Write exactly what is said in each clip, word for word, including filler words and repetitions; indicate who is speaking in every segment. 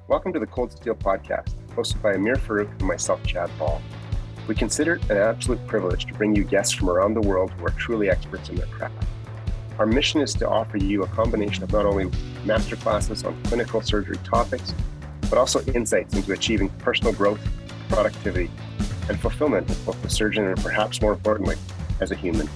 Speaker 1: Welcome to the Cold Steel Podcast, hosted by Amir Farouk and myself, Chad Ball. We consider it an absolute privilege to bring you guests from around the world who are truly experts in their craft. Our mission is to offer you a combination of not only masterclasses on clinical surgery topics, but also insights into achieving personal growth, productivity, and fulfillment as both a surgeon and perhaps more importantly, as a human.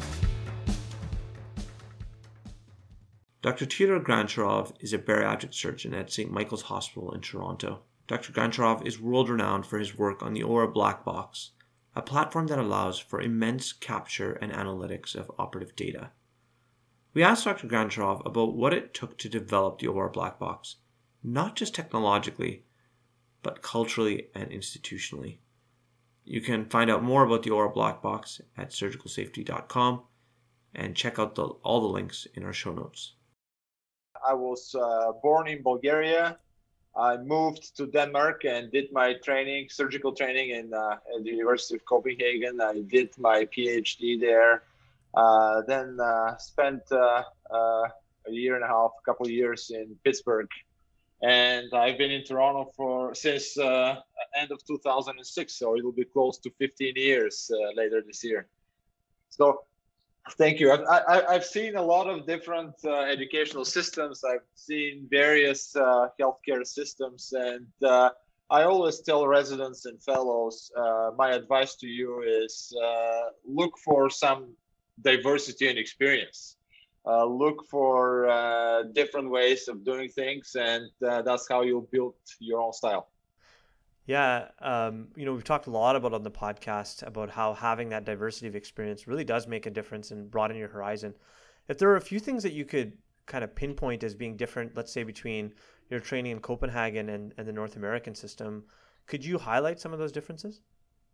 Speaker 2: Doctor Theodor Grantcharov is a bariatric surgeon at Saint Michael's Hospital in Toronto. Doctor Grantcharov is world-renowned for his work on the Aura Black Box, a platform that allows for immense capture and analytics of operative data. We asked Doctor Grantcharov about what it took to develop the Aura Black Box, not just technologically, but culturally and institutionally. You can find out more about the Aura Black Box at surgical safety dot com and check out the, all the links in our show notes.
Speaker 3: I was uh, born in Bulgaria. I moved to Denmark and did my training, surgical training in uh, at the University of Copenhagen. I did my PhD there. Uh, then uh, spent uh, uh, a year and a half, a couple of years in Pittsburgh. And I've been in Toronto for since uh, end of two thousand six, so it will be close to fifteen years uh, later this year. So thank you. I've, I, I've seen a lot of different uh, educational systems. I've seen various uh, healthcare systems, and uh, I always tell residents and fellows, uh, my advice to you is uh, look for some diversity and experience. Uh, look for uh, different ways of doing things, and uh, that's how you'll build your own style.
Speaker 4: Yeah, um, you know, we've talked a lot about on the podcast about how having that diversity of experience really does make a difference and broaden your horizon. If there are a few things that you could kind of pinpoint as being different, let's say between your training in Copenhagen and, and the North American system, could you highlight some of those differences?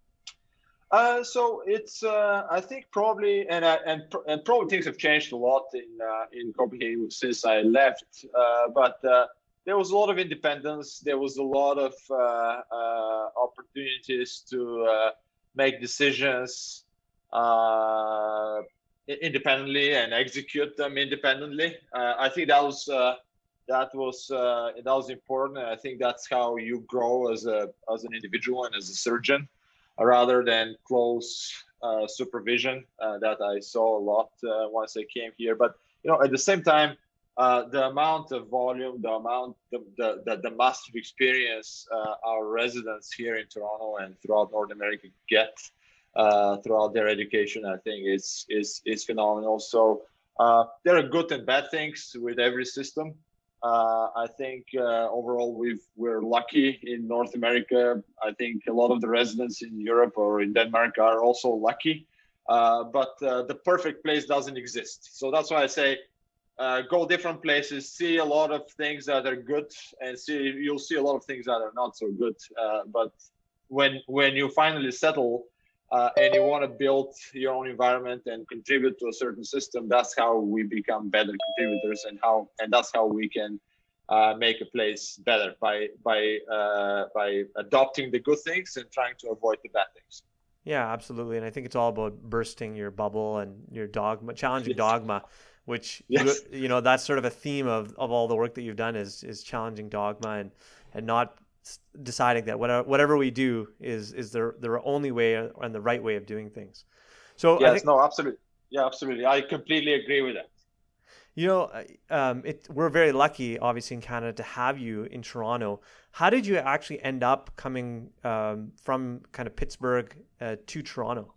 Speaker 3: Uh, so it's, uh, I think probably, and uh, and and probably things have changed a lot in uh, in Copenhagen since I left. Uh, but uh, there was a lot of independence. There was a lot of uh, uh, opportunities to uh, make decisions uh, independently and execute them independently. Uh, I think that was uh, that was uh, that was important. And I think that's how you grow as a as an individual and as a surgeon, rather than close uh, supervision uh, that I saw a lot uh, once I came here. But you know, at the same time, uh, the amount of volume, the amount, the the, the, the massive experience uh, our residents here in Toronto and throughout North America get uh, throughout their education, I think is is is phenomenal. So uh, there are good and bad things with every system. Uh, I think uh, overall we've, we're lucky in North America. I think a lot of the residents in Europe or in Denmark are also lucky, uh, but uh, the perfect place doesn't exist. So that's why I say uh, go different places, see a lot of things that are good, and see you'll see a lot of things that are not so good. Uh, but when when you finally settle uh, and you want to build your own environment and contribute to a certain system, that's how we become better contributors, and how and that's how we can uh, make a place better by by uh, by adopting the good things and trying to avoid the bad things.
Speaker 4: Yeah, absolutely. And I think it's all about bursting your bubble and your dogma, challenging yes. dogma, which yes. you, you know that's sort of a theme of, of all the work that you've done is is challenging dogma and and not deciding that whatever whatever we do is is the the only way and the right way of doing things. So
Speaker 3: yes,
Speaker 4: I think,
Speaker 3: no, absolutely, yeah, absolutely, I completely agree with that.
Speaker 4: You know, um, it we're very lucky, obviously, in Canada to have you in Toronto. How did you actually end up coming um, from kind of Pittsburgh uh, to Toronto?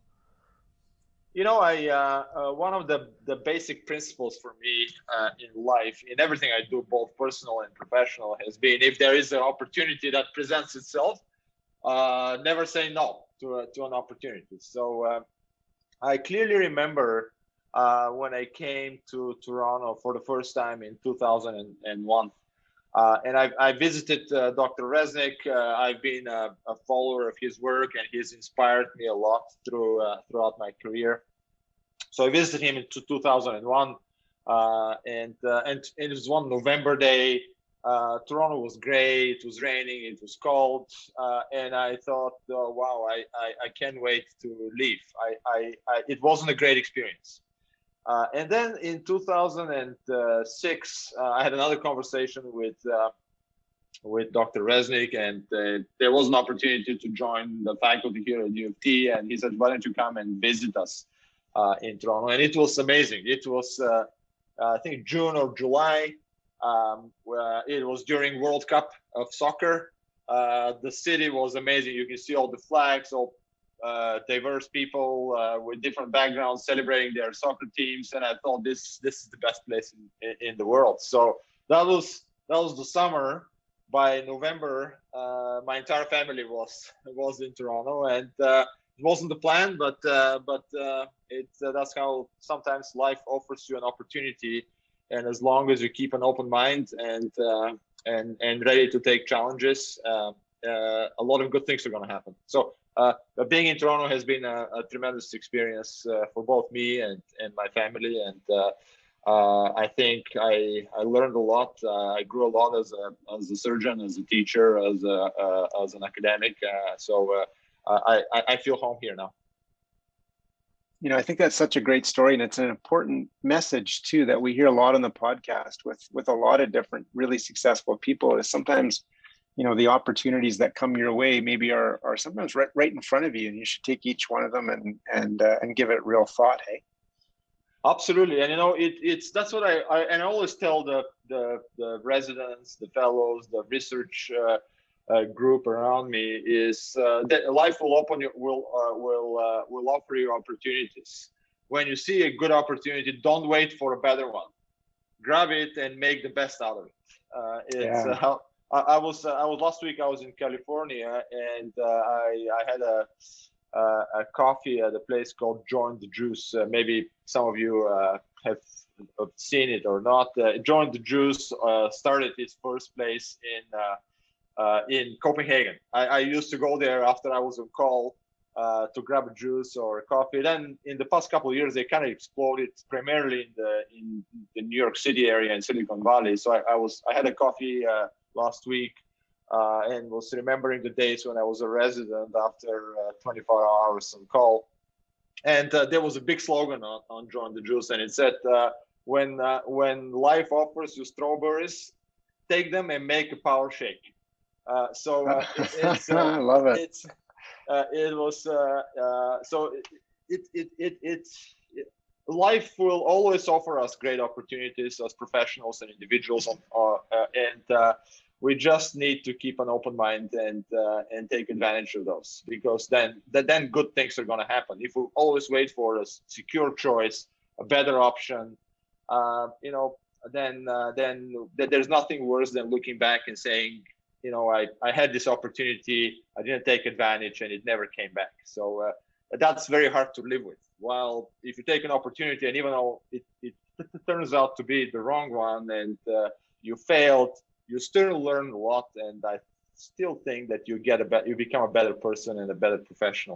Speaker 3: You know, I uh, uh, one of the, the basic principles for me uh, in life, in everything I do, both personal and professional, has been if there is an opportunity that presents itself, uh, never say no to a, to an opportunity. So uh, I clearly remember uh, when I came to Toronto for the first time in two thousand one. Uh, and I, I visited uh, Doctor Reznik. Uh, I've been a, a follower of his work, and he's inspired me a lot through uh, throughout my career. So I visited him in two thousand one, uh, and, uh, and and it was one November day. Uh, Toronto was great. It was raining. It was cold, uh, and I thought, oh, wow, I, I I can't wait to leave. I, I, I it wasn't a great experience. Uh, and then in two thousand six, uh, I had another conversation with uh, with Doctor Resnick, and uh, there was an opportunity to join the faculty here at U of T, and he said, why don't you come and visit us uh, in Toronto? And it was amazing. It was, uh, I think, June or July. Um, where it was during World Cup of soccer. Uh, the city was amazing. You can see all the flags, all uh, diverse people uh, with different backgrounds celebrating their soccer teams, and I thought this this is the best place in, in the world. So that was that was the summer. By November, uh, my entire family was was in Toronto, and uh, it wasn't the plan, but uh, but uh, it's uh, that's how sometimes life offers you an opportunity, and as long as you keep an open mind and uh, and and ready to take challenges, uh, uh, a lot of good things are going to happen. So uh, being in Toronto has been a, a tremendous experience uh, for both me and and my family, and uh, Uh, I think I I learned a lot. Uh, I grew a lot as a as a surgeon, as a teacher, as a uh, as an academic. Uh, so uh, I I feel home here now.
Speaker 1: You know, I think that's such a great story, and it's an important message too that we hear a lot on the podcast with with a lot of different really successful people. Is sometimes, you know, the opportunities that come your way maybe are are sometimes right right in front of you, and you should take each one of them and and uh, and give it real thought. Hey.
Speaker 3: Absolutely, and you know, it, it's that's what I, I and I always tell the the, the residents, the fellows, the research uh, uh, group around me is uh, that life will open you will uh, will uh, will offer you opportunities. When you see a good opportunity, don't wait for a better one. Grab it and make the best out of it. Uh, it's
Speaker 1: Yeah.
Speaker 3: uh, I, I was uh, I was last week. I was in California, and uh, I I had a. Uh, a coffee at a place called Join the Juice. Uh, maybe some of you uh, have, have seen it or not. Uh, Join the Juice uh, started its first place in uh, uh, in Copenhagen. I, I used to go there after I was on call uh, to grab a juice or a coffee. Then in the past couple of years, they kind of exploded primarily in the in the New York City area and Silicon Valley. So I, I was I had a coffee uh, last week. Uh, and was remembering the days when I was a resident after uh, twenty-four hours on call. And uh, there was a big slogan on, on Join the Juice, and it said, uh, when uh, when life offers you strawberries, take them and make a power shake. Uh, so uh, it, it's, uh,
Speaker 1: I love it.
Speaker 3: It's, uh, it was, uh, uh, so it, it, it, it, it's, it, life will always offer us great opportunities as professionals and individuals, on, uh, and uh, we just need to keep an open mind and uh, and take advantage of those, because then then good things are going to happen. If we always wait for a secure choice, a better option, uh, you know, then uh, then there's nothing worse than looking back and saying, you know, I, I had this opportunity, I didn't take advantage, and it never came back. So uh, that's very hard to live with. While if you take an opportunity, and even though it, it turns out to be the wrong one and uh, you failed, you still learn a lot, and I still think that you get a be- you become a better person and a better professional.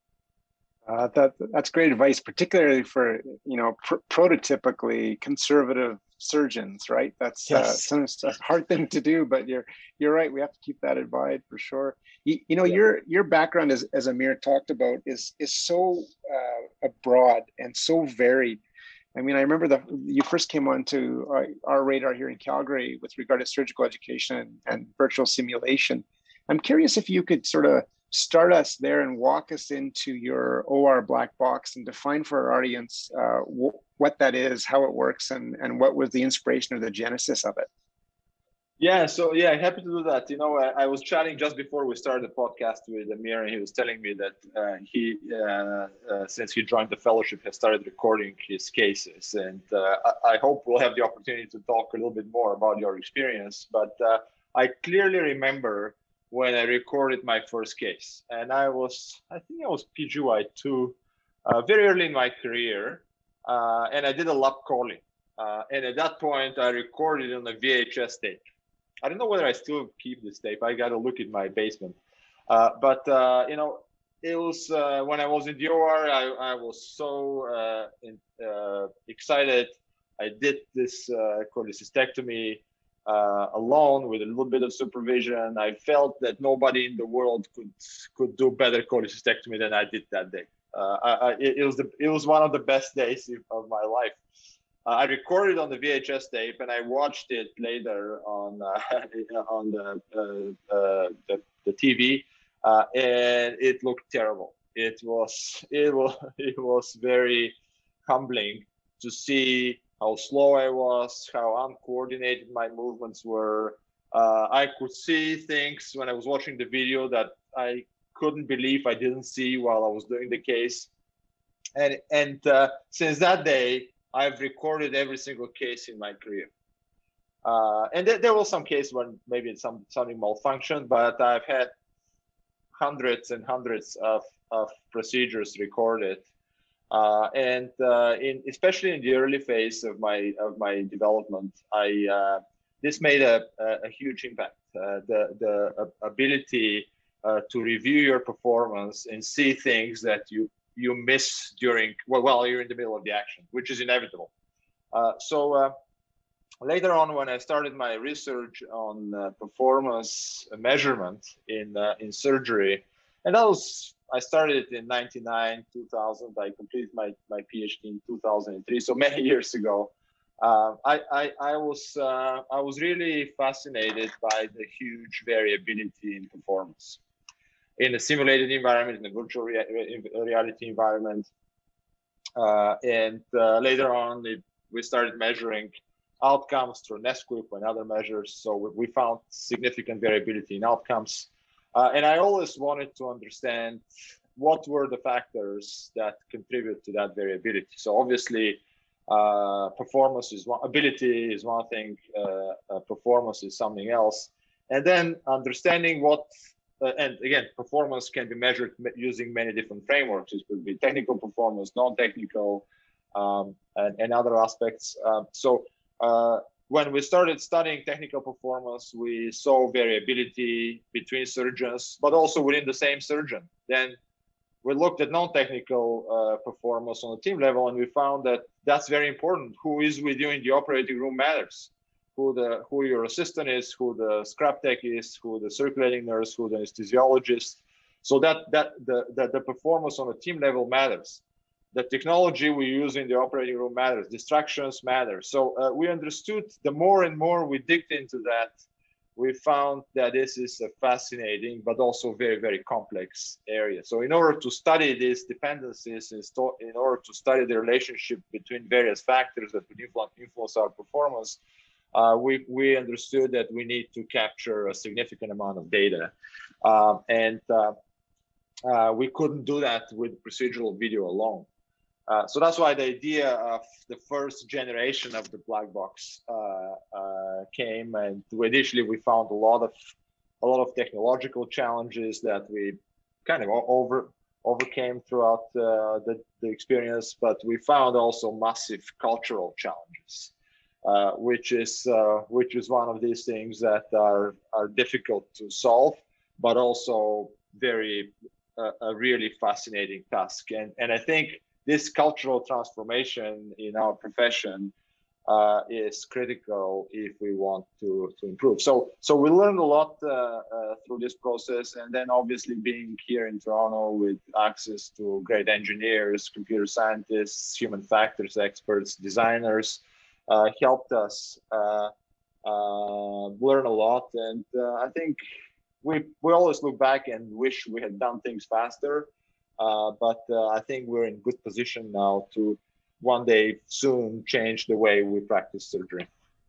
Speaker 1: Uh, that that's great advice, particularly for you know pr- prototypically conservative surgeons, right? That's
Speaker 3: Yes.
Speaker 1: uh, some, a hard thing to do, but you're you're right. We have to keep that in mind for sure. You, you know, yeah. your your background, as as Amir talked about, is is so uh, broad and so varied. I mean, I remember the you first came on to our, our radar here in Calgary with regard to surgical education and, and virtual simulation. I'm curious if you could sort of start us there and walk us into your O R black box and define for our audience uh, w- what that is, how it works, and, and what was the inspiration or the genesis of it.
Speaker 3: Yeah, so yeah, happy to do that. You know, I, I was chatting just before we started the podcast with Amir, and he was telling me that uh, he, uh, uh, since he joined the fellowship, has started recording his cases. And uh, I, I hope we'll have the opportunity to talk a little bit more about your experience. But uh, I clearly remember when I recorded my first case, and I was, I think I was P G Y two, uh, very early in my career, uh, and I did a lap calling. Uh, and at that point, I recorded on a V H S tape. I don't know whether I still keep this tape. I got to look in my basement. Uh, but, uh, you know, it was uh, when I was in the O R, I, I was so uh, in, uh, excited. I did this uh, cholecystectomy uh, alone with a little bit of supervision. I felt that nobody in the world could could do better cholecystectomy than I did that day. Uh, I, I, it, it was the it was one of the best days of my life. Uh, I recorded on the V H S tape, and I watched it later on uh, on the, uh, uh, the the T V, uh, and it looked terrible. It was it was it was very humbling to see how slow I was, how uncoordinated my movements were. Uh, I could see things when I was watching the video that I couldn't believe I didn't see while I was doing the case. And and uh, since that day, I've recorded every single case in my career. Uh, and th- there was some case when maybe some something malfunctioned, but I've had hundreds and hundreds of, of procedures recorded. Uh, and uh, in especially in the early phase of my of my development, I uh, this made a, a, a huge impact. Uh, the the ability uh, to review your performance and see things that you you miss during well while you're in the middle of the action, which is inevitable. Uh, so uh, later on, when I started my research on uh, performance measurement in uh, in surgery, and that was I started it in ninety-nine, two thousand. I completed my my PhD in two thousand three, so many years ago. Uh, I, I I was uh, I was really fascinated by the huge variability in performance in a simulated environment, in a virtual rea- reality environment, uh, and uh, later on it, we started measuring outcomes through NESQIP and other measures. So we, we found significant variability in outcomes, uh, and I always wanted to understand what were the factors that contribute to that variability. So obviously, uh, performance is one, ability is one thing, uh, uh, performance is something else, and then understanding what. Uh, and again, performance can be measured using many different frameworks. It could be technical performance, non-technical, um, and, and other aspects. Uh, so uh, when we started studying technical performance, we saw variability between surgeons, but also within the same surgeon. Then we looked at non-technical uh, performance on the team level, and we found that that's very important. Who is with you in the operating room matters. Who the who your assistant is, who the scrap tech is, who the circulating nurse, who the anesthesiologist. So that that the, the the performance on a team level matters. The technology we use in the operating room matters. Distractions matter. So uh, we understood the more and more we digged into that, we found that this is a fascinating but also very very complex area. So in order to study these dependencies, in order to study the relationship between various factors that would influence our performance. Uh, we, we understood that we need to capture a significant amount of data. Um, and uh, uh, we couldn't do that with procedural video alone. Uh, so that's why the idea of the first generation of the black box uh, uh, came. And initially we found a lot of a lot of technological challenges that we kind of over overcame throughout uh, the, the experience, but we found also massive cultural challenges. Uh, which is uh, which is one of these things that are are difficult to solve, but also very uh, a really fascinating task. And and I think this cultural transformation in our profession uh, is critical if we want to to improve. So so we learned a lot uh, uh, through this process, and then obviously being here in Toronto with access to great engineers, computer scientists, human factors experts, designers. Uh, helped us uh, uh, learn a lot, and uh, I think we we always look back and wish we had done things faster. Uh, but uh, I think we're in good position now to one day soon change the way we practice surgery.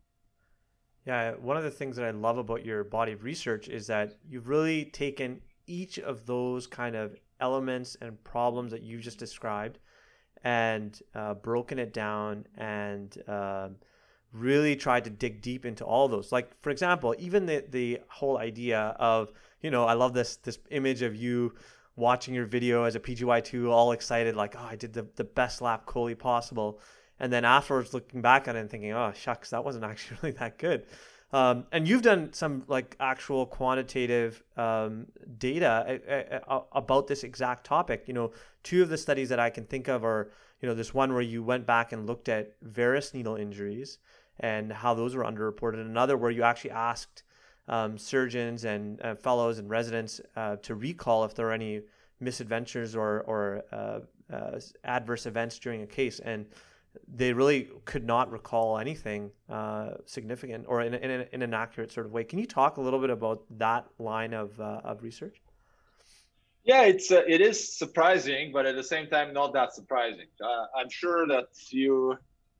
Speaker 4: Yeah, one of the things that I love about your body of research is that you've really taken each of those kind of elements and problems that you just described and uh, broken it down and uh, really tried to dig deep into all those. Like, for example, even the the whole idea of, you know, I love this this image of you watching your video as a P G Y two, all excited, like, oh, I did the, the best lap Coley possible. And then afterwards looking back at it and thinking, oh, shucks, that wasn't actually really that good. Um, and you've done some like actual quantitative um, data uh, uh, about this exact topic. You know, two of the studies that I can think of are, you know, this one where you went back and looked at varus needle injuries and how those were underreported. Another where you actually asked um, surgeons and uh, fellows and residents uh, to recall if there were any misadventures or, or uh, uh, adverse events during a case. And they really could not recall anything uh, significant or in, in, in an accurate sort of way. Can you talk a little bit about that line of uh, of research?
Speaker 3: Yeah, it's uh, it is surprising, but at the same time, not that surprising. Uh, I'm sure that you,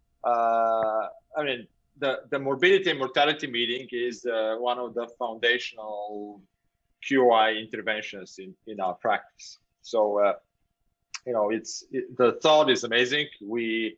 Speaker 3: uh, I mean, the, the morbidity and mortality meeting is uh, one of the foundational Q I interventions in, in our practice. So, uh, you know, it's it, the thought is amazing. We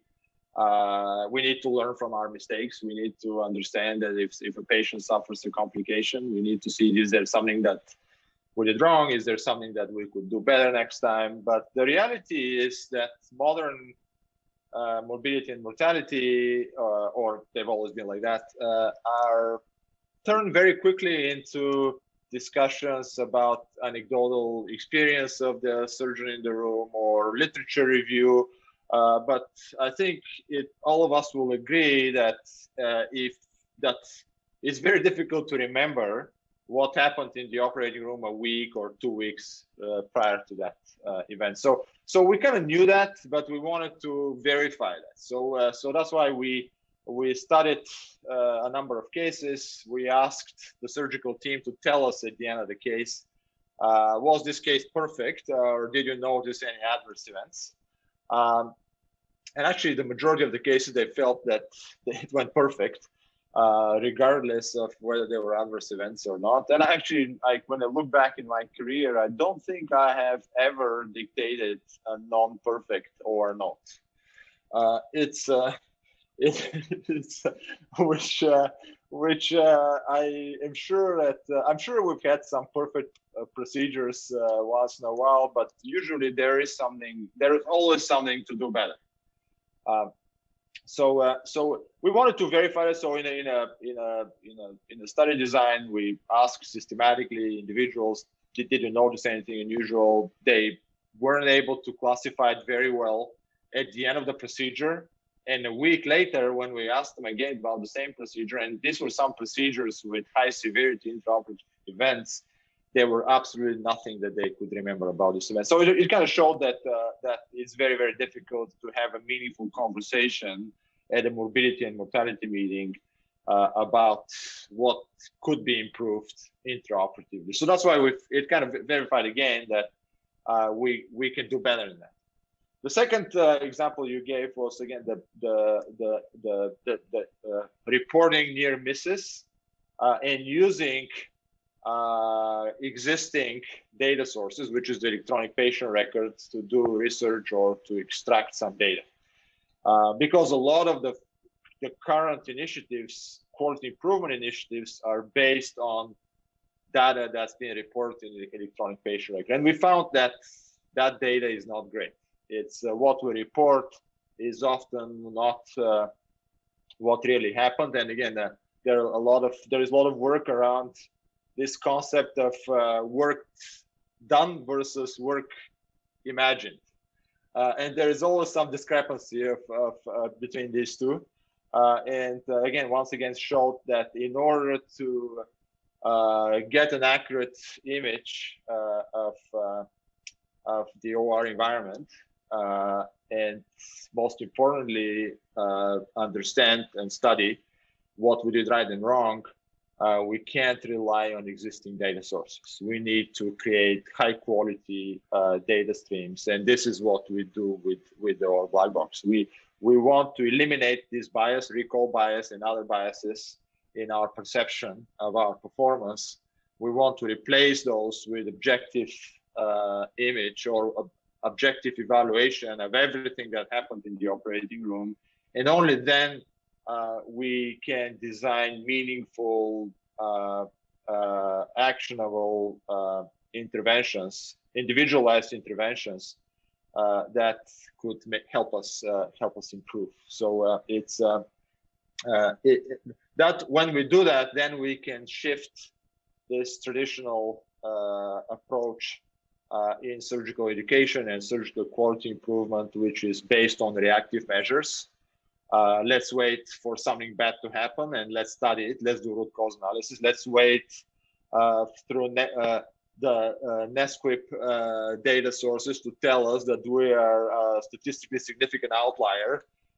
Speaker 3: uh, we need to learn from our mistakes. We need to understand that if, if a patient suffers a complication, we need to see is there something that we did wrong? Is there something that we could do better next time? But the reality is that modern uh, morbidity and mortality, uh, or they've always been like that, uh, are turned very quickly into discussions about anecdotal experience of the surgeon in the room or literature review. Uh, but I think it, all of us will agree that uh, if that it's very difficult to remember what happened in the operating room a week or two weeks uh, prior to that uh, event. So, so we kind of knew that, but we wanted to verify that. So, uh, so that's why we we studied uh, a number of cases. We asked the surgical team to tell us at the end of the case, uh, was this case perfect, uh, or did you notice any adverse events? Um, and actually, the majority of the cases, they felt that it went perfect. Uh, regardless of whether there were adverse events or not. And actually, like when I look back in my career, I don't think I have ever dictated a non-perfect or not. Uh, it's uh, it, it's uh, which uh, which uh, I am sure that uh, I'm sure we've had some perfect uh, procedures uh, once in a while, but usually there is something. There is always something to do better. Uh, So, uh, so we wanted to verify it. So, in a in a in a in a in a study design, we asked systematically individuals, did, did you notice anything unusual? They weren't able to classify it very well at the end of the procedure. And a week later, when we asked them again about the same procedure, and these were some procedures with high severity intraoperative events, there were absolutely nothing that they could remember about this event. So it, it kind of showed that uh, that it's very, very difficult to have a meaningful conversation at a morbidity and mortality meeting uh, about what could be improved intraoperatively. So that's why we it kind of verified again that uh, we we can do better than that. The second uh, example you gave was again the the the the, the, the uh, reporting near misses uh, and using Uh, existing data sources, which is the electronic patient records, to do research or to extract some data. Uh, because a lot of the, the current initiatives, quality improvement initiatives, are based on data that's being reported in the electronic patient record. And we found that that data is not great. It's uh, what we report is often not uh, what really happened. And again, uh, there are a lot of there is a lot of work around this concept of uh, work done versus work imagined. Uh, and there is always some discrepancy of, of uh, between these two. Uh, and uh, again, once again, showed that in order to uh, get an accurate image uh, of, uh, of the O R environment, uh, and most importantly, uh, understand and study what we did right and wrong, Uh, we can't rely on existing data sources. We need to create high quality uh, data streams. And this is what we do with, with our black box. We, we want to eliminate this bias, recall bias, and other biases in our perception of our performance. We want to replace those with objective uh, image or ob objective evaluation of everything that happened in the operating room. And only then Uh, we can design meaningful, uh, uh, actionable uh, interventions, individualized interventions uh, that could make, help us uh, help us improve. So uh, it's uh, uh, it, that when we do that, then we can shift this traditional uh, approach uh, in surgical education and surgical quality improvement, which is based on reactive measures. Uh, let's wait for something bad to happen and let's study it. Let's do root cause analysis. Let's wait uh, through ne uh, the uh, NESQIP uh, data sources to tell us that we are a statistically significant outlier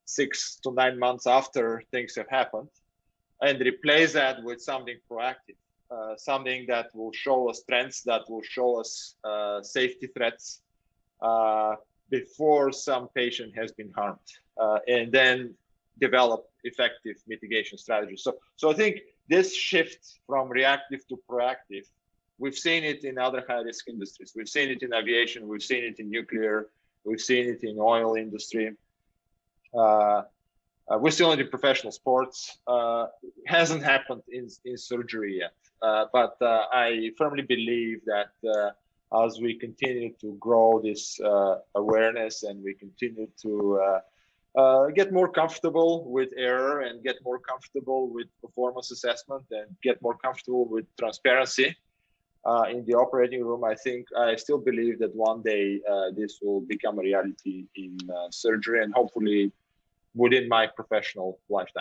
Speaker 3: six to nine months after things have happened, and replace that with something proactive, uh, something that will show us trends, that will show us uh, safety threats uh, before some patient has been harmed, uh, and then develop effective mitigation strategies. So, so I think this shift from reactive to proactive, we've seen it in other high-risk industries. We've seen it in aviation. We've seen it in nuclear. We've seen it in oil industry. Uh, uh, we're still in professional sports. Uh, hasn't happened in, in surgery yet. Uh, but uh, I firmly believe that uh, as we continue to grow this uh, awareness and we continue to uh, uh, get more comfortable with error and get more comfortable with performance assessment and get more comfortable with transparency uh, in the operating room, I think I still believe that one day uh, this will become a reality in uh, surgery and hopefully within my professional lifetime.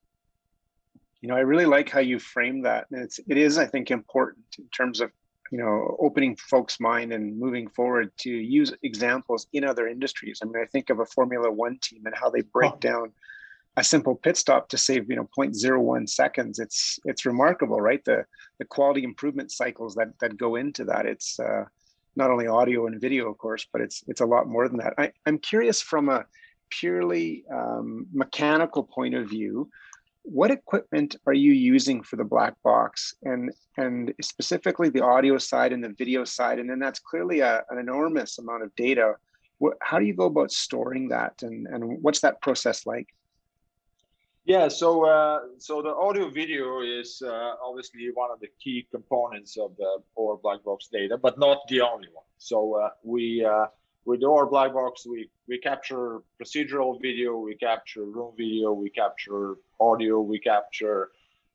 Speaker 5: You know, I really like how you frame that. And it's, it is, I think, important in terms of, you know, opening folks' mind and moving forward to use examples in other industries. I mean, I think of a Formula One team and how they break oh. down a simple pit stop to save, you know, zero point zero one seconds. It's it's remarkable, right? The the quality improvement cycles that that go into that. It's uh, not only audio and video, of course, but it's it's a lot more than that. I, I'm curious from a purely um, mechanical point of view, what equipment are you using for the black box, and and specifically the audio side and the video side? And then that's clearly a, an enormous amount of data. What, how do you go about storing that, and, and what's that process like?
Speaker 3: Yeah, so uh, so the audio video is uh, obviously one of the key components of the O R black box data, but not the only one. So uh, we uh, with the O R black box, we we capture procedural video, we capture room video, we capture audio, we capture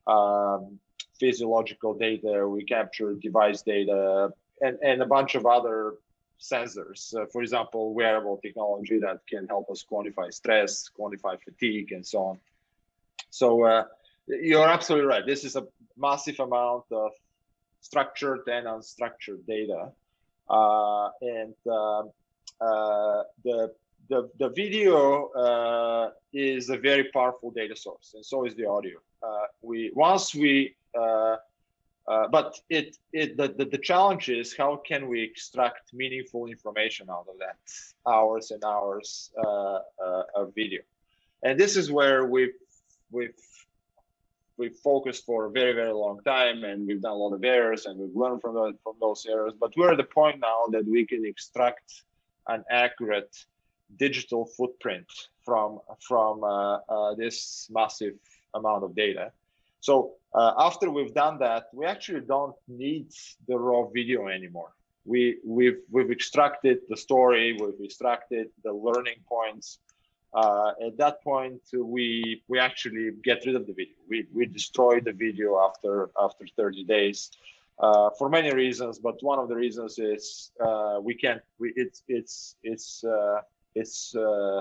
Speaker 3: um, physiological data, we capture device data, and and a bunch of other sensors. Uh, for example, wearable technology that can help us quantify stress, quantify fatigue, and so on. So uh, you're absolutely right. This is a massive amount of structured and unstructured data, uh, and uh, uh, the, the the video uh, is a very powerful data source, and so is the audio. Uh, we once we, uh, uh, but it it the, the the challenge is how can we extract meaningful information out of that hours and hours uh, uh, of video, and this is where we've We've we've focused for a very very long time, and we've done a lot of errors, and we've learned from the, from those errors. But we're at the point now that we can extract an accurate digital footprint from from uh, uh, this massive amount of data. So uh, after we've done that, we actually don't need the raw video anymore. We we've we've extracted the story, we've extracted the learning points. Uh, at that point, we we actually get rid of the video. We we destroy the video after after thirty days, uh, for many reasons. But one of the reasons is uh, we can't. We it's it's it's uh, it's uh,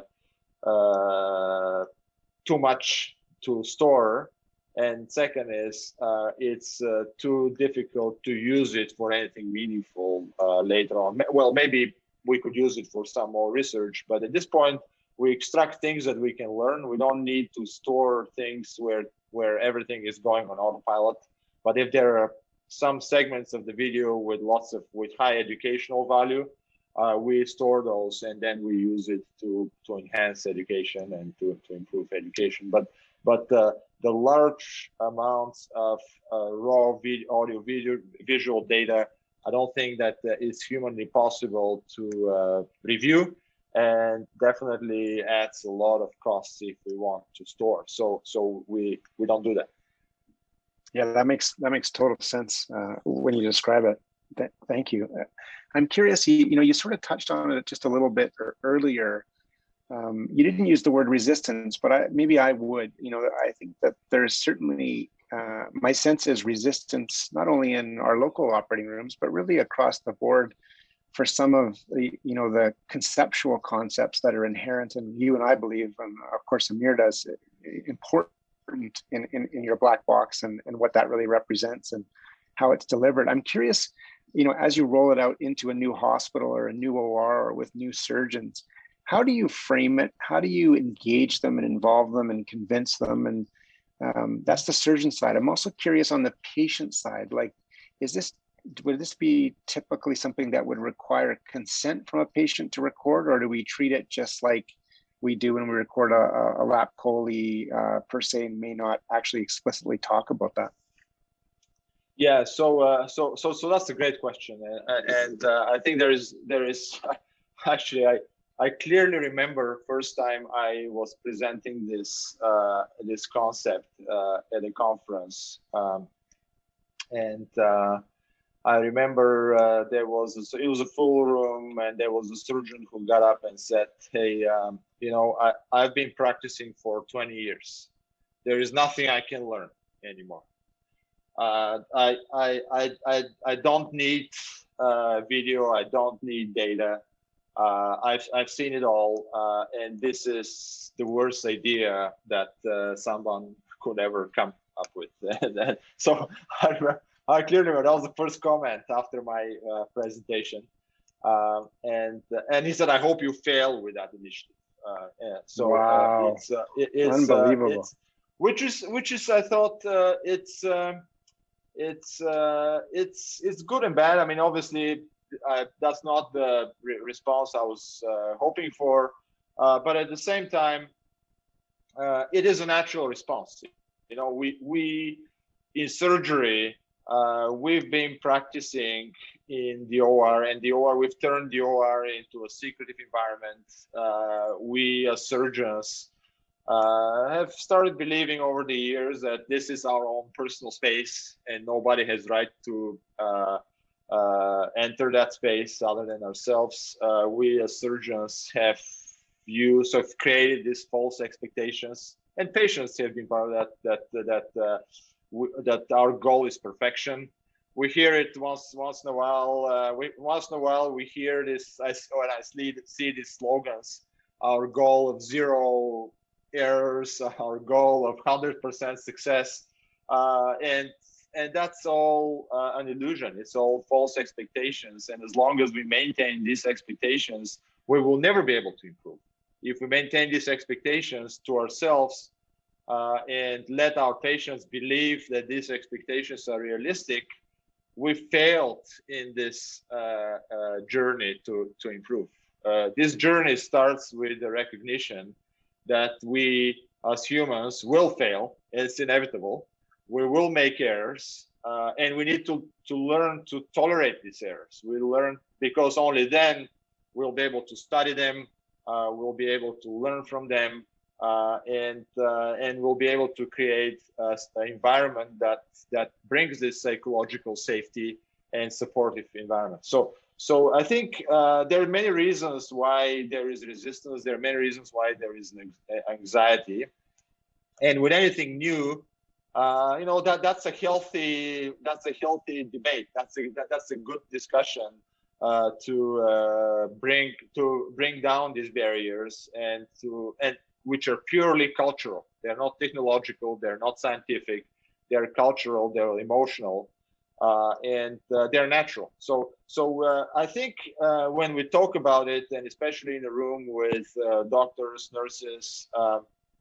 Speaker 3: uh, too much to store, and second is uh, it's uh, too difficult to use it for anything meaningful uh, later on. Well, maybe we could use it for some more research, but at this point, we extract things that we can learn. We don't need to store things where where everything is going on autopilot. But if there are some segments of the video with lots of with high educational value, uh, we store those and then we use it to to enhance education and to, to improve education. But but uh, the large amounts of uh, raw video, audio, video, visual data, I don't think that uh, it's humanly possible to uh, review. And definitely adds a lot of costs if we want to store. So, so we we don't do that.
Speaker 5: Yeah, that makes that makes total sense uh, when you describe it. Th- thank you. I'm curious. You, you know, you sort of touched on it just a little bit earlier. Um, you didn't use the word resistance, but I, maybe I would. You know, I think that there's certainly uh, my sense is resistance not only in our local operating rooms, but really across the board, for some of the, you know, the conceptual concepts that are inherent, and you and I believe, and of course Amir does, important in, in, in your black box and, and what that really represents and how it's delivered. I'm curious, you know, as you roll it out into a new hospital or a new O R or with new surgeons, how do you frame it? How do you engage them and involve them and convince them? And um, that's the surgeon side. I'm also curious on the patient side. Like, is this, would this be typically something that would require consent from a patient to record, or do we treat it just like we do when we record a, a lap chole uh, per se, and may not actually explicitly talk about that?
Speaker 3: Yeah, so uh, so so so that's a great question, and, and uh, I think there is there is actually I I clearly remember first time I was presenting this uh, this concept uh, at a conference, um, and uh, I remember uh, there was a, it was a full room, and there was a surgeon who got up and said, "Hey, um, you know, I I've been practicing for twenty years. There is nothing I can learn anymore. Uh, I, I, I, I, I don't need uh, video. I don't need data. Uh, I've, I've seen it all. Uh, and this is the worst idea that uh, someone could ever come up with." So I, I clearly remember that was the first comment after my uh, presentation. Uh, and, and he said, "I hope you fail with that initiative." Uh, yeah, so
Speaker 5: wow.
Speaker 3: uh, it's, uh, it, it's,
Speaker 5: unbelievable.
Speaker 3: Uh, it's, which is, which is, I thought uh, it's, um, It's uh, it's it's good and bad. I mean, obviously, uh, that's not the re response I was uh, hoping for, uh, but at the same time, uh, it is a natural response. You know, we we in surgery uh, we've been practicing in the O R, and the O R we've turned the O R into a secretive environment. Uh, we as surgeons Uh, have started believing over the years that this is our own personal space, and nobody has right to uh, uh, enter that space other than ourselves. Uh, we as surgeons have used, have created these false expectations, and patients have been part of that. That that uh, we, that our goal is perfection. We hear it once once in a while. Uh, we, once in a while, we hear this. I, when I see, see these slogans, our goal of zero errors, our goal of one hundred percent success, uh, and and that's all uh, an illusion. It's all false expectations, and as long as we maintain these expectations, we will never be able to improve. If we maintain these expectations to ourselves uh, and let our patients believe that these expectations are realistic, we failed in this uh, uh, journey to to improve. Uh, this journey starts with the recognition that we as humans will fail. It's inevitable. We will make errors, uh, and we need to, to learn to tolerate these errors. We learn because only then we'll be able to study them, uh, we'll be able to learn from them, uh, and uh, and we'll be able to create uh, an environment that, that brings this psychological safety and supportive environment. So So I think uh, there are many reasons why there is resistance. There are many reasons why there is anxiety. And with anything new, uh, you know, that that's a healthy that's a healthy debate. That's a that, that's a good discussion uh, to uh, bring to bring down these barriers and to and which are purely cultural. They're not technological. They're not scientific. They're cultural. They're emotional. Uh, and uh, they're natural. So, so uh, I think uh, when we talk about it, and especially in a room with uh, doctors, nurses, uh,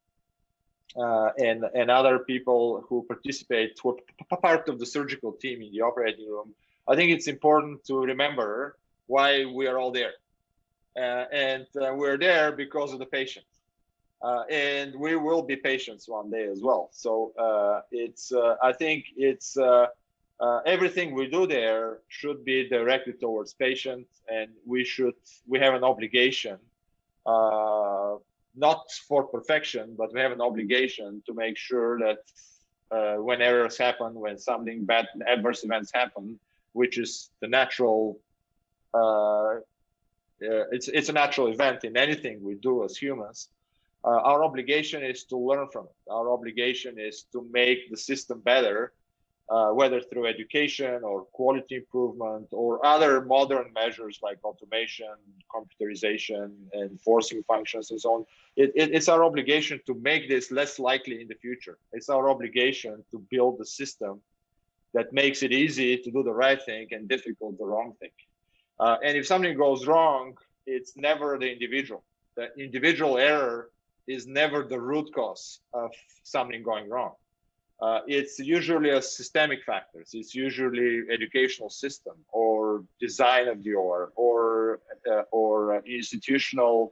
Speaker 3: uh, and and other people who participate, who are part of the surgical team in the operating room, I think it's important to remember why we are all there, uh, and uh, we're there because of the patient, uh, and we will be patients one day as well. So uh, it's, uh, I think it's. Uh, Uh, everything we do there should be directed towards patients, and we should we have an obligation, uh, not for perfection, but we have an obligation to make sure that uh, when errors happen, when something bad, adverse events happen, which is the natural, uh, uh, it's it's a natural event in anything we do as humans. Uh, our obligation is to learn from it. Our obligation is to make the system better. Uh, whether through education or quality improvement or other modern measures like automation, computerization, and forcing functions and so on. It, it, it's our obligation to make this less likely in the future. It's our obligation to build a system that makes it easy to do the right thing and difficult the wrong thing. Uh, and if something goes wrong, it's never the individual. the individual error is never the root cause of something going wrong. Uh, it's usually a systemic factors. It's usually educational system or design of the O R or uh, or institutional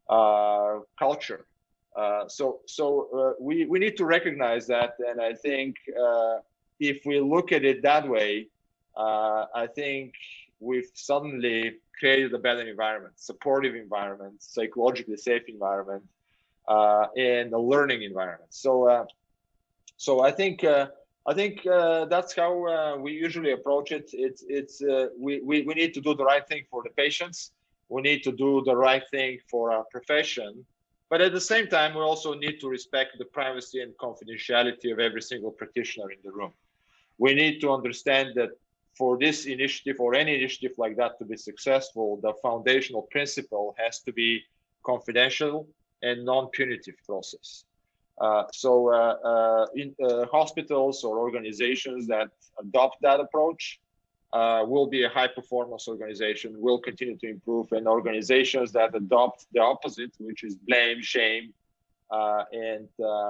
Speaker 3: uh, culture. Uh, so so uh, we we need to recognize that, and I think uh, if we look at it that way, uh, I think we've suddenly created a better environment, supportive environment, psychologically safe environment, uh, and a learning environment. So. Uh, So I think uh, I think uh, that's how uh, we usually approach it. It's it's uh, we, we we need to do the right thing for the patients. We need to do the right thing for our profession, but at the same time, we also need to respect the privacy and confidentiality of every single practitioner in the room. We need to understand that for this initiative or any initiative like that to be successful, the foundational principle has to be confidential and non-punitive process. Uh, so uh, uh, in uh, hospitals or organizations that adopt that approach uh, will be a high performance organization, will continue to improve, and organizations that adopt the opposite, which is blame, shame, uh, and uh,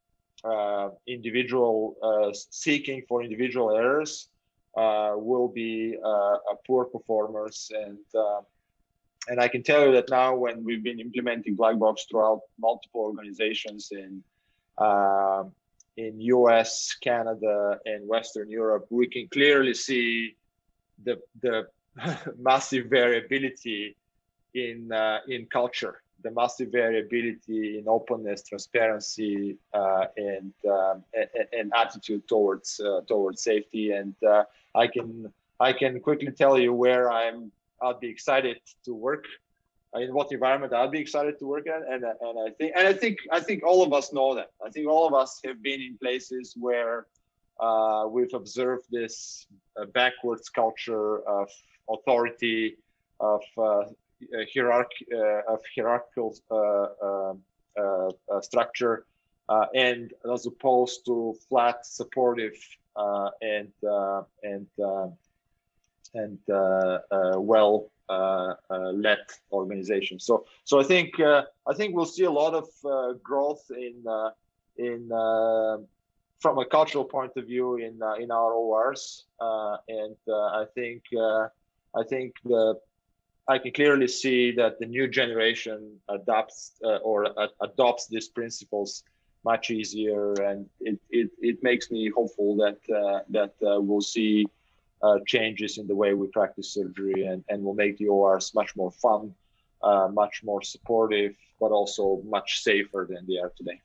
Speaker 3: uh, individual uh, seeking for individual errors uh, will be uh, a poor performers. And uh, and I can tell you that now, when we've been implementing Black Box throughout multiple organizations in Uh, in U S, Canada, and Western Europe, we can clearly see the the massive variability in uh, in culture, the massive variability in openness, transparency, uh, and, um, and and attitude towards uh, towards safety. And uh, I can I can quickly tell you where I'm. I'll be excited to work. In what environment I'd be excited to work at, and and I think and I think I think all of us know that. I think all of us have been in places where uh, we've observed this uh, backwards culture of authority, of uh, hierarchy, uh, of hierarchical uh, uh, uh, structure, uh, and as opposed to flat, supportive, uh, and uh, and uh, and uh, uh, well. Uh, uh, led organization. So, so I think uh, I think we'll see a lot of uh, growth in uh, in uh, from a cultural point of view in uh, in our O Rs, uh, and uh, I think uh, I think the I can clearly see that the new generation adopts uh, or uh, adopts these principles much easier, and it it, it makes me hopeful that uh, that uh, we'll see. Uh, changes in the way we practice surgery, and, and will make the O Rs much more fun, uh, much more supportive, but also much safer than they are today.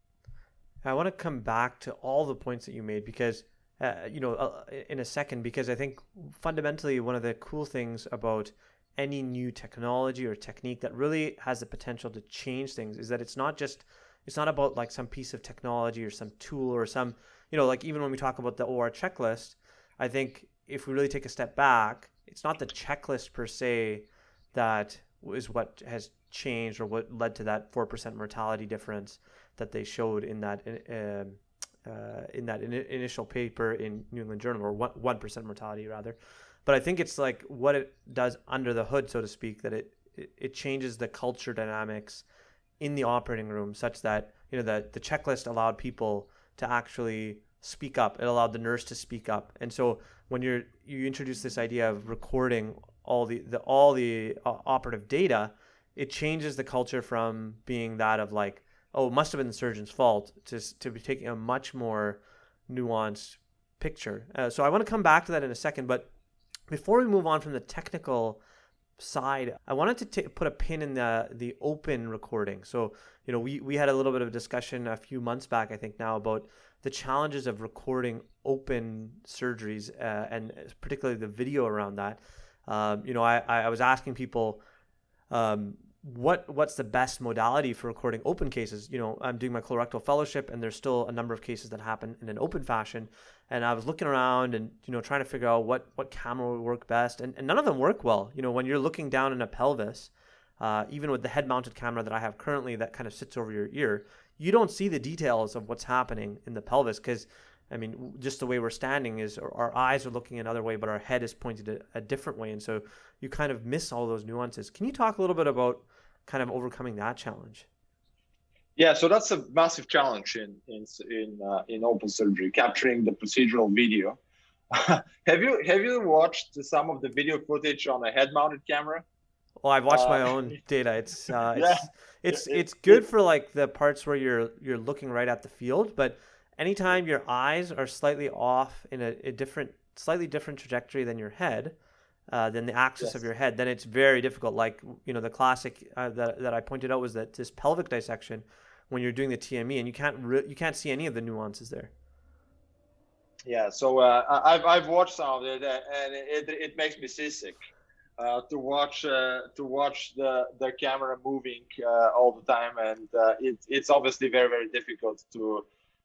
Speaker 4: I want to come back to all the points that you made because, uh, you know, uh, in a second, because I think fundamentally one of the cool things about any new technology or technique that really has the potential to change things is that it's not just, it's not about like some piece of technology or some tool or some, you know, like even when we talk about the O R checklist, I think if we really take a step back, it's not the checklist per se that is what has changed or what led to that four percent mortality difference that they showed in that uh, uh, in that in- initial paper in New England Journal, or one percent mortality rather. But I think it's like what it does under the hood, so to speak, that it, it, it changes the culture dynamics in the operating room such that, you know, that the checklist allowed people to actually speak up. It allowed the nurse to speak up. And so when you're you introduce this idea of recording all the, the all the uh, operative data, it changes the culture from being that of like, oh, it must have been the surgeon's fault, to to be taking a much more nuanced picture. Uh, so I want to come back to that in a second, but before we move on from the technical side, I wanted to t- put a pin in the the open recording. So, you know, we we had a little bit of a discussion a few months back, I think now, about the challenges of recording open surgeries uh, and particularly the video around that. Um, you know, I, I was asking people um, what what's the best modality for recording open cases. You know, I'm doing my colorectal fellowship, and there's still a number of cases that happen in an open fashion. And I was looking around and, you know, trying to figure out what, what camera would work best. And, and none of them work well. You know, when you're looking down in a pelvis, uh, even with the head-mounted camera that I have currently that kind of sits over your ear, you don't see the details of what's happening in the pelvis because, I mean, just the way we're standing is our eyes are looking another way, but our head is pointed a, a different way. And so you kind of miss all those nuances. Can you talk a little bit about kind of overcoming that challenge?
Speaker 3: Yeah, so that's a massive challenge in in in uh, in open surgery, capturing the procedural video. have you have you watched some of the video footage on a head-mounted camera?
Speaker 4: Well, I've watched my
Speaker 3: Uh,
Speaker 4: own data. It's uh,
Speaker 3: yeah,
Speaker 4: it's it's
Speaker 3: it,
Speaker 4: it's good
Speaker 3: it,
Speaker 4: for like the parts where you're you're looking right at the field, but anytime your eyes are slightly off in a, a different, slightly different trajectory than your head, uh, than the axis
Speaker 3: yes.
Speaker 4: of your head, then it's very difficult. Like, you know, the classic uh, that that I pointed out was that this pelvic dissection, when you're doing the T M E, and you can't re- you can't see any of the nuances there.
Speaker 3: Yeah, so uh, I've I've watched some of it, and it it makes me seasick uh, to watch uh, to watch the the camera moving uh, all the time, and uh, it it's obviously very very difficult to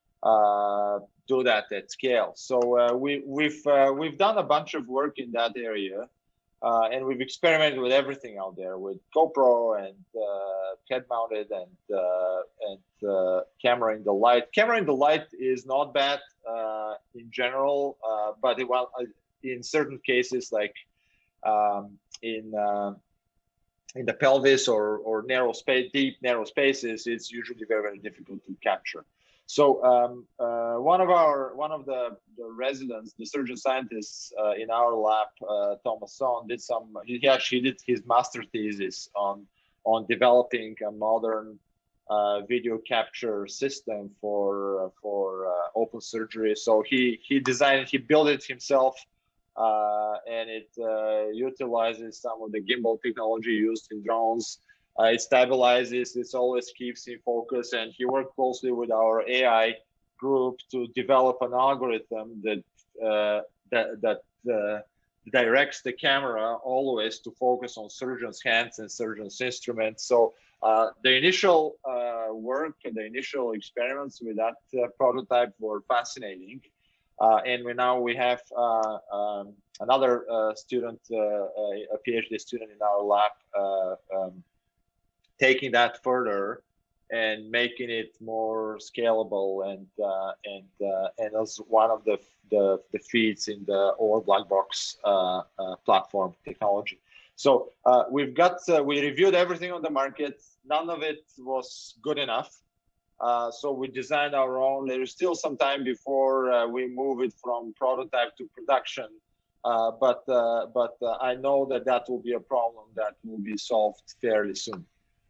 Speaker 3: uh, do that at scale. So uh, we we've uh, we've done a bunch of work in that area. Uh, and we've experimented with everything out there, with GoPro and uh, head-mounted and uh, and uh, camera in the light. Camera in the light is not bad uh, in general, uh, but it, well, in certain cases, like um, in uh, in the pelvis or or narrow space, deep narrow spaces, it's usually very very difficult to capture. So um, uh, one of our one of the, the residents, the surgeon scientists uh, in our lab, uh, Thomas Son, did some. He actually did his master thesis on on developing a modern uh, video capture system for uh, for uh, open surgery. So he he designed, he built it himself, uh, and it uh, utilizes some of the gimbal technology used in drones. Uh, it stabilizes, it always keeps in focus, and he worked closely with our A I group to develop an algorithm that uh, that, that uh, directs the camera always to focus on surgeons' hands and surgeons' instruments. So uh, the initial uh, work and the initial experiments with that uh, prototype were fascinating. Uh, and we now we have uh, um, another uh, student, uh, a PhD student in our lab, uh, um, taking that further and making it more scalable, and uh, and uh, and as one of the the, the feeds in the O R Black Box uh, uh, platform technology. So uh, we've got uh, we reviewed everything on the market. None of it was good enough. Uh, so we designed our own. There is still some time before uh, we move it from prototype to production. Uh, but uh, but uh, I know that that will be a problem that will be solved fairly soon.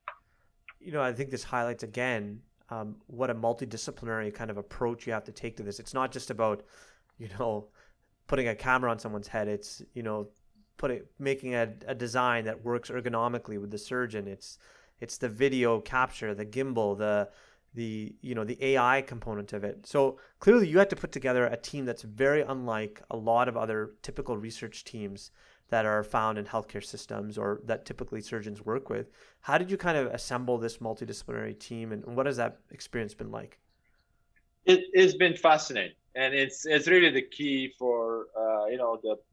Speaker 4: You know, I think this highlights again um, what a multidisciplinary kind of approach you have to take to this. It's not just about, you know, putting a camera on someone's head. It's, you know, putting making a, a design that works ergonomically with the surgeon. It's it's the video capture, the gimbal, the the you know the A I component of it. So clearly, you had to put together a team that's very unlike a lot of other typical research teams that are found in healthcare systems or that typically surgeons work with. How did you kind of assemble this multidisciplinary team, and what has that experience been like?
Speaker 3: It, it's been fascinating, and it's it's really the key for uh, you know the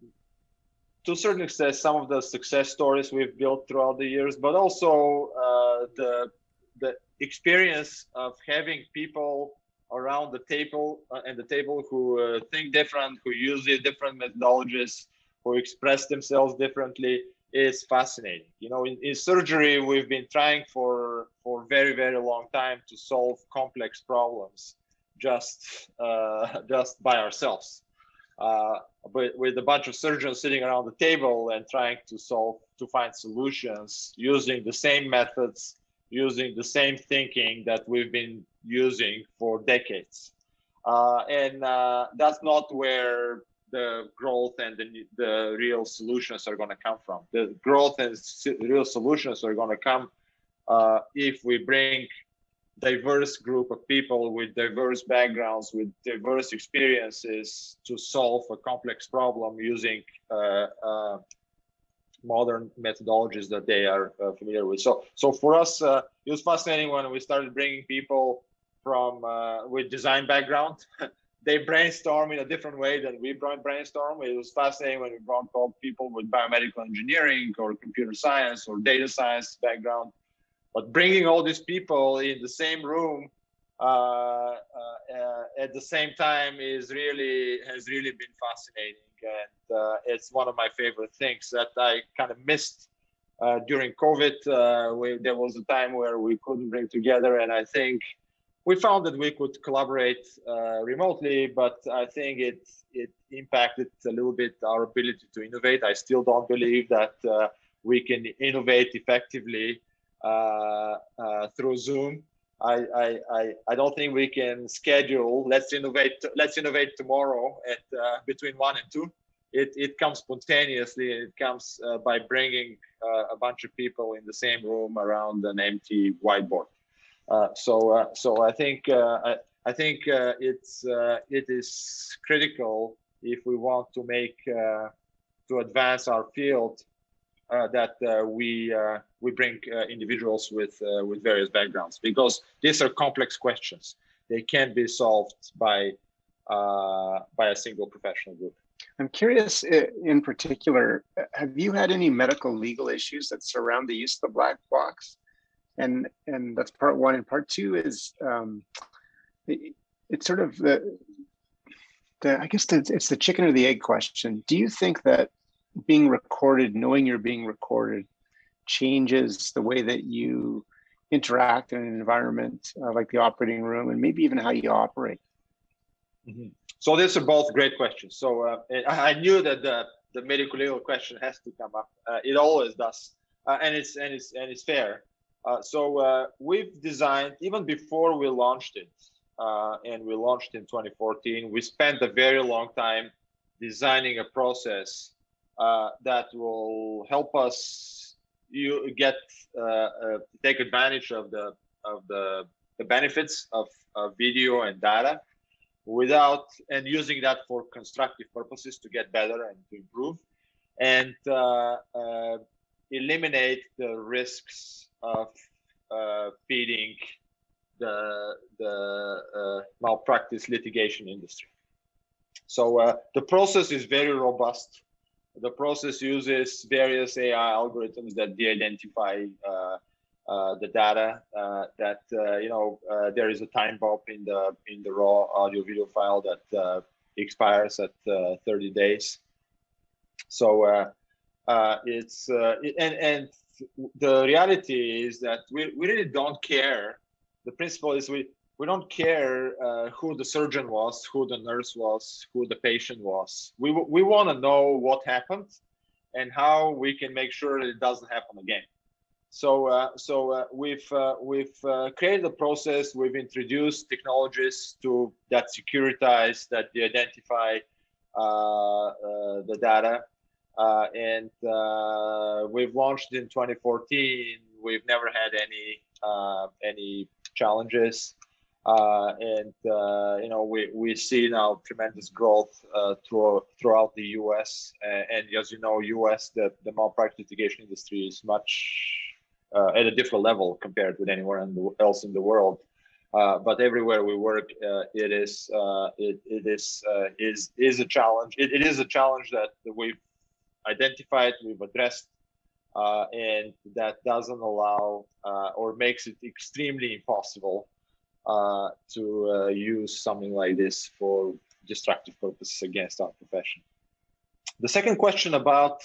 Speaker 3: to a certain extent some of the success stories we've built throughout the years, but also uh, the the experience of having people around the table uh, and the table who uh, think different, who use the different methodologies, who express themselves differently, is fascinating. You know, in, in surgery, we've been trying for for very, very long time to solve complex problems just uh, just by ourselves, uh, but with a bunch of surgeons sitting around the table and trying to solve to find solutions using the same methods, using the same thinking that we've been using for decades, uh, and uh, that's not where the growth and the, the real solutions are going to come from. The growth and real solutions are going to come uh, if we bring diverse group of people with diverse backgrounds, with diverse experiences to solve a complex problem using uh, uh, modern methodologies that they are uh, familiar with. So, so for us, uh, it was fascinating when we started bringing people from uh, with design background. They brainstorm in a different way than we brainstorm. It was fascinating when we brought people with biomedical engineering or computer science or data science background. But bringing all these people in the same room uh, uh, uh, at the same time is really has really been fascinating, and uh, it's one of my favorite things that I kind of missed Uh, during COVID, uh, we, there was a time where we couldn't bring together, and I think we found that we could collaborate uh, remotely, but I think it it impacted a little bit our ability to innovate. I still don't believe that uh, we can innovate effectively uh, uh, through Zoom. I, I, I, I don't think we can schedule, let's innovate, let's innovate tomorrow at uh, between one and two. It, it comes spontaneously, and it comes uh, by bringing uh, a bunch of people in the same room around an empty whiteboard. Uh, so, uh, so I think uh, I, I think uh, it's uh, it is critical if we want to make uh, to advance our field uh, that uh, we uh, we bring uh, individuals with uh, with various backgrounds, because these are complex questions. They can't be solved by uh, by a single professional group.
Speaker 5: I'm curious, in particular, have you had any medical legal issues that surround the use of the black box? And and that's part one. And part two is um, it, it's sort of the, the I guess the, it's the chicken or the egg question. Do you think that being recorded, knowing you're being recorded, changes the way that you interact in an environment uh, like the operating room, and maybe even how you operate?
Speaker 3: Mm-hmm. So these are both great questions. So uh, I knew that the, the medical legal question has to come up. Uh, it always does, uh, and it's and it's and it's fair. Uh, so uh, we've designed, even before we launched it, uh, and we launched in twenty fourteen, we spent a very long time designing a process uh, that will help us you get uh, uh, take advantage of the of the, the benefits of, of video and data, without and using that for constructive purposes to get better and to improve, and uh, uh, eliminate the risks of uh, feeding the the uh, malpractice litigation industry. So uh, the process is very robust. The process uses various A I algorithms that de-identify uh, uh, the data. Uh, that uh, you know uh, there is a time bomb in the in the raw audio video file that uh, expires at uh, thirty days. So uh, uh, it's uh, and and. The reality is that we, we really don't care. The principle is we, we don't care uh, who the surgeon was, who the nurse was, who the patient was. We, we want to know what happened and how we can make sure that it doesn't happen again. So uh, so uh, we've uh, we've uh, created a process. We've introduced technologies to that securitize, that de identify uh, uh, the data. Uh, and uh, we've launched in twenty fourteen. We've never had any uh, any challenges, uh, and uh, you know we, we see now tremendous growth uh, through, throughout the U S. Uh, and as you know, U S the the malpractice litigation industry is much uh, at a different level compared with anywhere else in the world. Uh, but everywhere we work, uh, it is uh, it it is uh, is is a challenge. It, it is a challenge that we've identified, we've addressed, uh, and that doesn't allow uh, or makes it extremely impossible uh, to uh, use something like this for destructive purposes against our profession. The second question about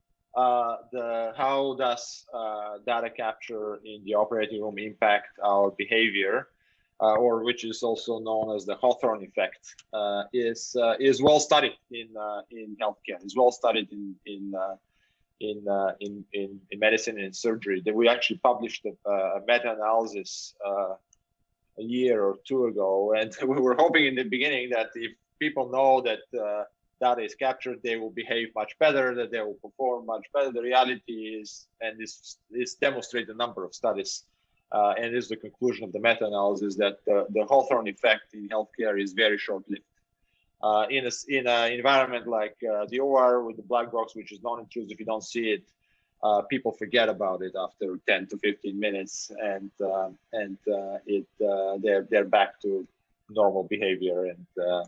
Speaker 3: uh, the how does uh, data capture in the operating room impact our behavior, uh, or which is also known as the Hawthorne effect, uh, is uh, is well studied in uh, in healthcare. Is well studied in in uh, in, uh, in in in medicine and in surgery. That we actually published a, a meta-analysis uh, a year or two ago, and we were hoping in the beginning that if people know that uh, data is captured, they will behave much better, that they will perform much better. The reality is, and this is demonstrated in a number of studies. Uh, and this is the conclusion of the meta-analysis, that uh, the Hawthorne effect in healthcare is very short-lived. Uh, in a in an environment like uh, the O R with the black box, which is non-intrusive, you don't see it. Uh, people forget about it after ten to fifteen minutes, and uh, and uh, it uh, they're they're back to normal behavior, and uh,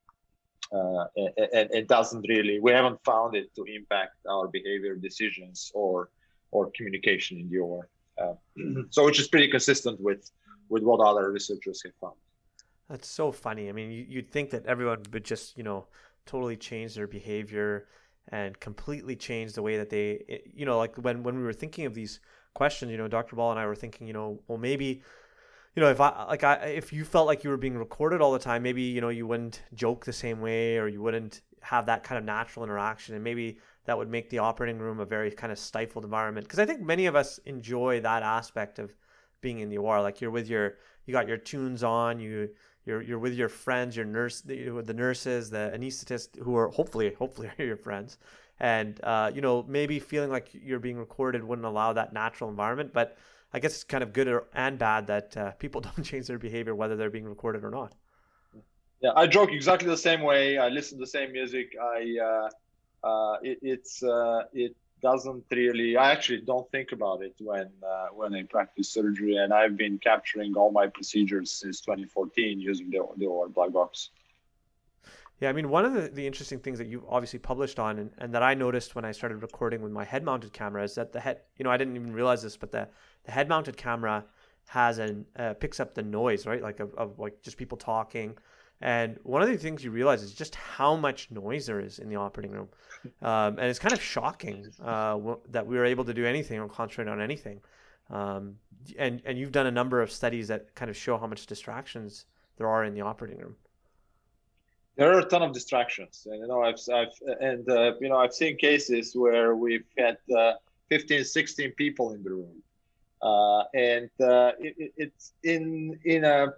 Speaker 3: uh, and, and it doesn't really. We haven't found it to impact our behavior, decisions, or or communication in the O R. Uh, so which is pretty consistent with with what other researchers have found.
Speaker 4: That's so funny. I mean, you, you'd think that everyone would just, you know, totally change their behavior and completely change the way that they, you know, like when, when we were thinking of these questions, you know, Doctor Ball and I were thinking, you know, well, maybe, you know, if I, like I, if you felt like you were being recorded all the time, maybe, you know, you wouldn't joke the same way, or you wouldn't have that kind of natural interaction. And maybe that would make the operating room a very kind of stifled environment. Because I think many of us enjoy that aspect of being in the O R. Like you're with your, you got your tunes on, you, you're, you're with your friends, your nurse, the, the nurses, the anesthetists who are hopefully, hopefully are your friends. And, uh, you know, maybe feeling like you're being recorded wouldn't allow that natural environment. But I guess it's kind of good or, and bad that uh, people don't change their behavior, whether they're being recorded or not.
Speaker 3: Yeah, I joke exactly the same way. I listen to the same music. I, uh, uh, it, it's, uh, it doesn't really, I actually don't think about it when, uh, when I practice surgery. And I've been capturing all my procedures since twenty fourteen using the, the O R black box.
Speaker 4: Yeah, I mean, one of the, the interesting things that you've obviously published on, and, and that I noticed when I started recording with my head-mounted camera, is that the head, you know, I didn't even realize this, but the, the head-mounted camera has an, uh, picks up the noise, right? Like of, of like just people talking. And one of the things you realize is just how much noise there is in the operating room. Um, and it's kind of shocking uh, w- that we were able to do anything or concentrate on anything. Um, and, and you've done a number of studies that kind of show how much distractions there are in the operating room.
Speaker 3: There are a ton of distractions, and you know, I've, I've and uh, you know, I've seen cases where we've had uh, fifteen, sixteen people in the room, uh, and uh, it, it's in in a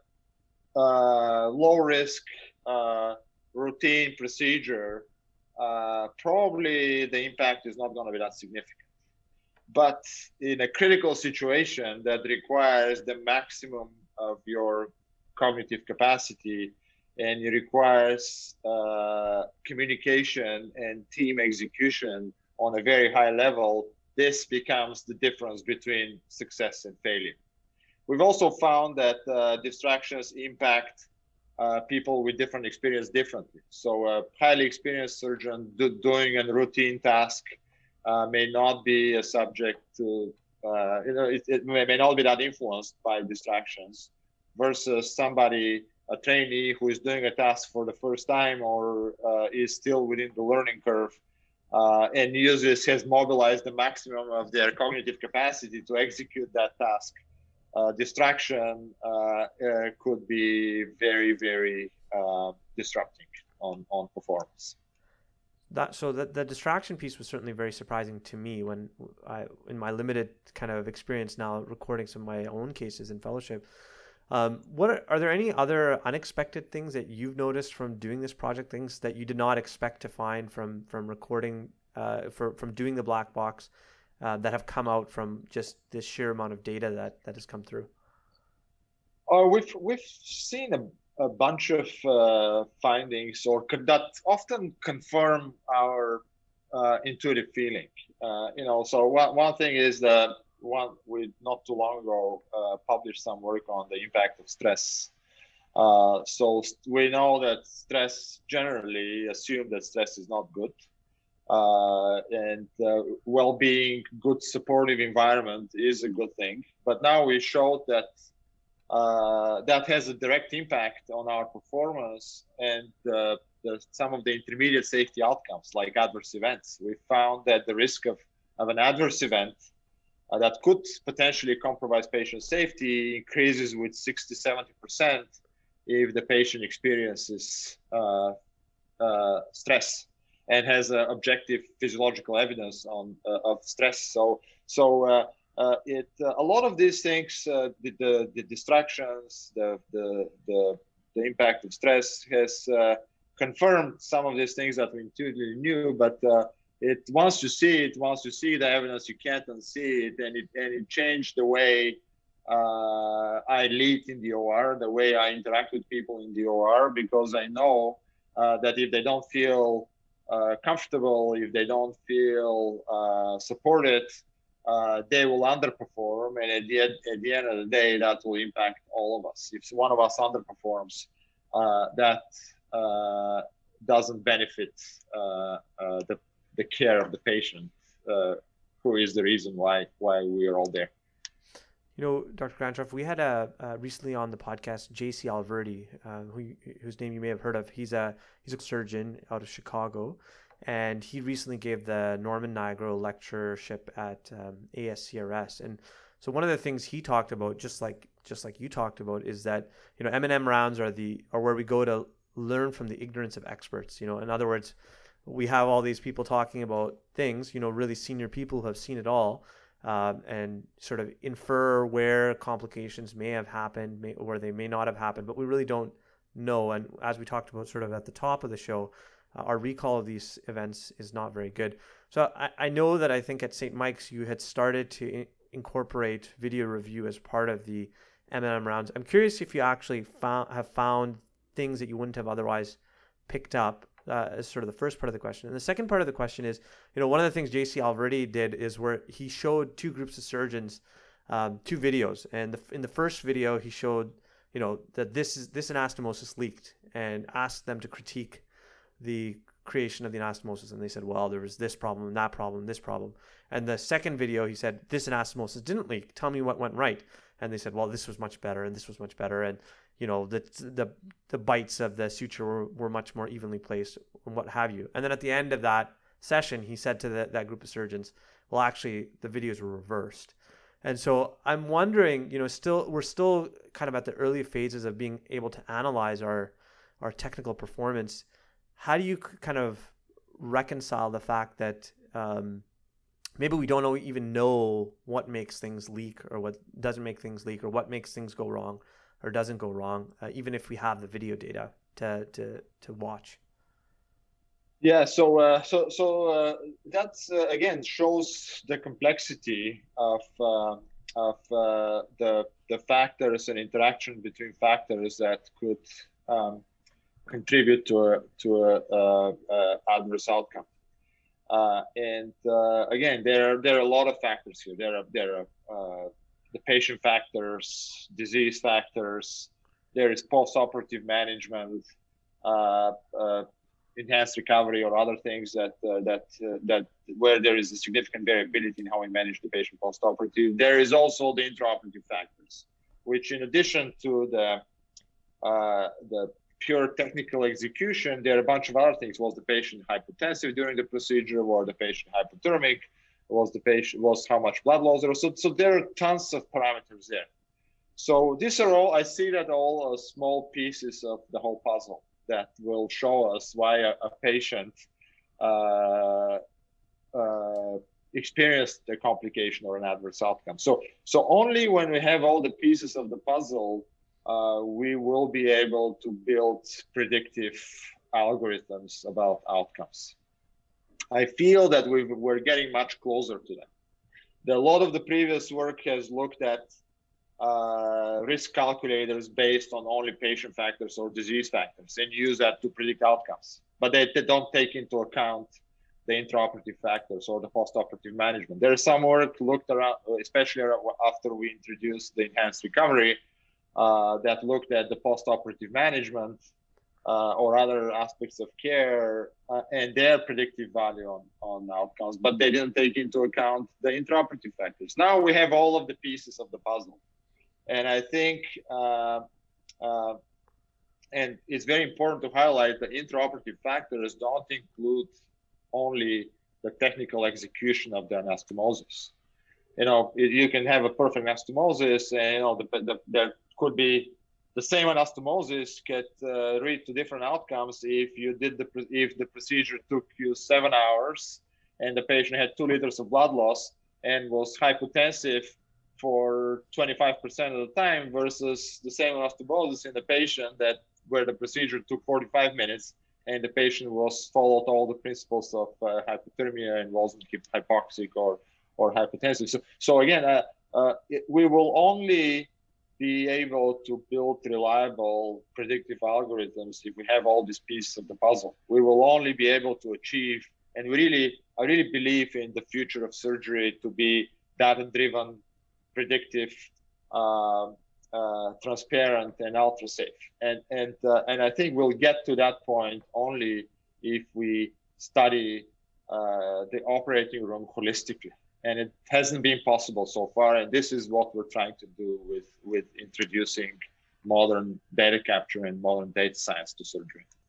Speaker 3: uh, low risk uh, routine procedure. Uh, probably the impact is not going to be that significant, but in a critical situation that requires the maximum of your cognitive capacity, and it requires uh, communication and team execution on a very high level, this becomes the difference between success and failure. We've also found that uh, distractions impact uh, people with different experience differently. So a highly experienced surgeon do, doing a routine task uh, may not be a subject to, uh, you know, it, it may, may not be that influenced by distractions, versus somebody, a trainee who is doing a task for the first time, or uh, is still within the learning curve, uh, and uses, has mobilized the maximum of their cognitive capacity to execute that task. Uh, distraction uh, uh, could be very, very uh, disrupting on, on performance.
Speaker 4: That so that the distraction piece was certainly very surprising to me when I, in my limited kind of experience now recording some of my own cases in fellowship. Um, what are, are there any other unexpected things that you've noticed from doing this project? Things that you did not expect to find from from recording, uh, for from doing the black box, uh, that have come out from just this sheer amount of data that that has come through?
Speaker 3: Oh, we've we've seen a, a bunch of uh, findings, or that often confirm our uh, intuitive feeling. Uh, you know, so one one thing is that. One, we not too long ago uh, published some work on the impact of stress. Uh, so we know that stress, generally assume that stress is not good, uh, and uh, well-being, good supportive environment is a good thing. But now we showed that uh, that has a direct impact on our performance and uh, the, some of the intermediate safety outcomes, like adverse events. We found that the risk of, of an adverse event Uh, that could potentially compromise patient safety increases with sixty, seventy percent if the patient experiences uh, uh, stress and has uh, objective physiological evidence on uh, of stress. So, so uh, uh, it uh, a lot of these things, uh, the, the the distractions, the the the, the impact of stress has uh, confirmed some of these things that we intuitively knew, but. Uh, It once you see it, once you see the evidence, you can't unsee it, and it and it changed the way uh, I lead in the O R, the way I interact with people in the O R, because I know uh, that if they don't feel uh, comfortable, if they don't feel uh, supported, uh, they will underperform, and at the end, at the end of the day, that will impact all of us. If one of us underperforms, uh, that uh, doesn't benefit uh, uh, the the care of the patient, uh, who is the reason why why we are all there.
Speaker 4: You know, Doctor Grantcharov, we had a uh, recently on the podcast J C Alverdi, uh, who whose name you may have heard of. He's a he's a surgeon out of Chicago, and he recently gave the Norman Nigro lectureship at um, A S C R S. And so one of the things he talked about, just like just like you talked about, is that, you know, M and M rounds are the are where we go to learn from the ignorance of experts. You know, in other words, we have all these people talking about things, you know, really senior people who have seen it all, um, and sort of infer where complications may have happened, may, or they may not have happened, but we really don't know. And as we talked about sort of at the top of the show, uh, our recall of these events is not very good. So I, I know that I think at Saint Mike's you had started to in- incorporate video review as part of the M and M rounds. I'm curious if you actually found have found things that you wouldn't have otherwise picked up. Uh, as sort of the first part of the question. And the second part of the question is, you know, one of the things J C Alverdi did is where he showed two groups of surgeons, um, two videos. And the, in the first video, he showed, you know, that this is this anastomosis leaked, and asked them to critique the creation of the anastomosis. And they said, well, there was this problem, that problem, this problem. And the second video, he said, this anastomosis didn't leak. Tell me what went right. And they said, well, this was much better, and this was much better. And, you know, the the the bites of the suture were, were much more evenly placed, and what have you. And then at the end of that session, he said to the, that group of surgeons, well, actually, the videos were reversed. And so I'm wondering, you know, still we're still kind of at the early phases of being able to analyze our our technical performance. How do you kind of reconcile the fact that um, maybe we don't know, even know what makes things leak or what doesn't make things leak, or what makes things go wrong or doesn't go wrong, uh, even if we have the video data to to to watch?
Speaker 3: Yeah, so uh, so so uh, that's uh, again shows the complexity of uh, of uh, the the factors and interaction between factors that could um, contribute to a to a, uh, uh, adverse outcome. Uh, and uh, again, there are there are a lot of factors here. There are there are uh, the patient factors, disease factors. There is post-operative management, uh, uh, enhanced recovery, or other things that uh, that uh, that where there is a significant variability in how we manage the patient post-operative. There is also the intraoperative factors, which, in addition to the uh, the pure technical execution, there are a bunch of other things. Was the patient hypotensive during the procedure? Was the patient hypothermic? Was the patient was how much blood loss there was? So, so there are tons of parameters there. So these are all, I see that all uh, small pieces of the whole puzzle that will show us why a, a patient uh, uh, experienced a complication or an adverse outcome. So, so only when we have all the pieces of the puzzle, uh, we will be able to build predictive algorithms about outcomes. I feel that we've, we're getting much closer to that. The, a lot of the previous work has looked at uh, risk calculators based on only patient factors or disease factors and use that to predict outcomes. But they, they don't take into account the intraoperative factors or the postoperative management. There is some work looked around, especially after we introduced the enhanced recovery, uh, that looked at the postoperative management uh, or other aspects of care uh, and their predictive value on, on outcomes, but they didn't take into account the intraoperative factors. Now we have all of the pieces of the puzzle. And I think, uh, uh, and it's very important to highlight that intraoperative factors don't include only the technical execution of the anastomosis. You know, you can have a perfect anastomosis, and you know, the, the, there could be the same anastomosis could uh, lead to different outcomes if you did the if the procedure took you seven hours, and the patient had two liters of blood loss and was hypotensive for twenty-five percent of the time, versus the same anastomosis in the patient that where the procedure took forty-five minutes and the patient was followed all the principles of uh, hypothermia and wasn't kept hypoxic or or hypotensive. So, so again, uh, uh, it, we will only be able to build reliable predictive algorithms if we have all these pieces of the puzzle. We will only be able to achieve, and we really, I really believe in the future of surgery to be data-driven, predictive, uh, uh, transparent, and ultra safe. And and uh, and I think we'll get to that point only if we study uh, the operating room holistically. And it hasn't been possible so far. And this is what we're trying to do with with introducing modern data capture and modern data science to surgery.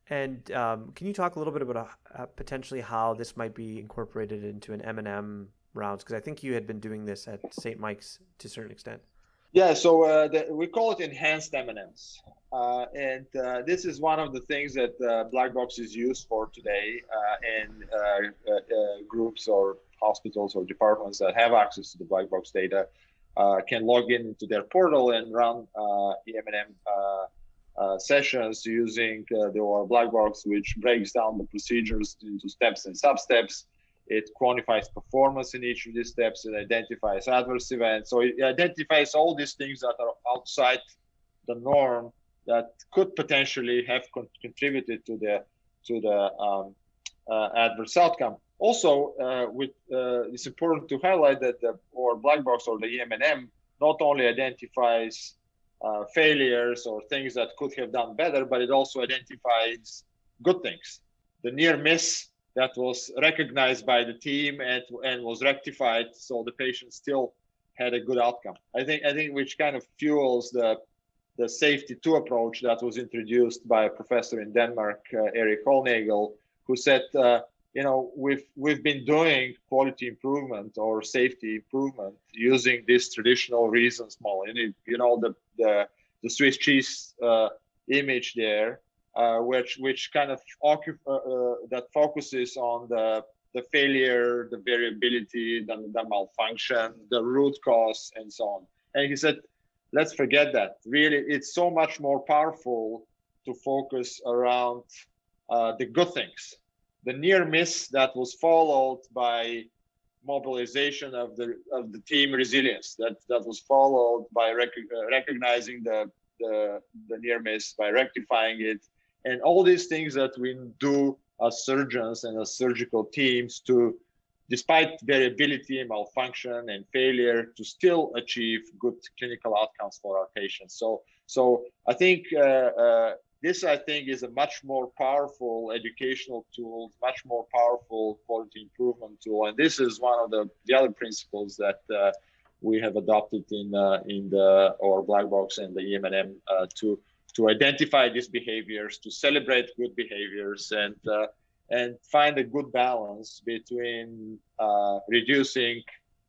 Speaker 4: And um, can you talk a little bit about uh, potentially how this might be incorporated into an M and M rounds? Because I think you had been doing this at Saint Mike's to a certain extent.
Speaker 3: Yeah, so uh, the, we call it enhanced M and Ms. Uh, and uh, this is one of the things that uh, Blackbox is used for today uh, in uh, uh, uh, groups or hospitals or departments that have access to the Blackbox data uh, can log in into their portal and run uh, the M and M uh, uh, sessions using uh, the O R Blackbox, which breaks down the procedures into steps and sub-steps. It quantifies performance in each of these steps. It identifies adverse events. So it identifies all these things that are outside the norm that could potentially have con- contributed to the to the um, uh, adverse outcome. Also, uh, with uh, it's important to highlight that the or Blackbox or the E M and M not only identifies uh, failures or things that could have done better, but it also identifies good things. The near miss that was recognized by the team and and was rectified, so the patient still had a good outcome. I think I think which kind of fuels the the safety two approach that was introduced by a professor in Denmark, uh, Erik Hollnagel, who said, uh, you know, we've we've been doing quality improvement or safety improvement using this traditional reasons model. And it, you know, the the the Swiss cheese uh, image there. Uh, which which kind of occup- uh, uh, that focuses on the the failure, the variability, the, the malfunction, the root cause, and so on. And he said, let's forget that. Really, it's so much more powerful to focus around uh, the good things. The near miss that was followed by mobilization of the of the team resilience. That that was followed by rec- uh, recognizing the, the the near miss, by rectifying it. And all these things that we do as surgeons and as surgical teams to, despite variability, malfunction, and failure, to still achieve good clinical outcomes for our patients. So, so I think uh, uh, this, I think, is a much more powerful educational tool, much more powerful quality improvement tool. And this is one of the, the other principles that uh, we have adopted in uh, in the our Blackbox and the E M and M uh, to. to identify these behaviors, to celebrate good behaviors, and uh, and find a good balance between uh, reducing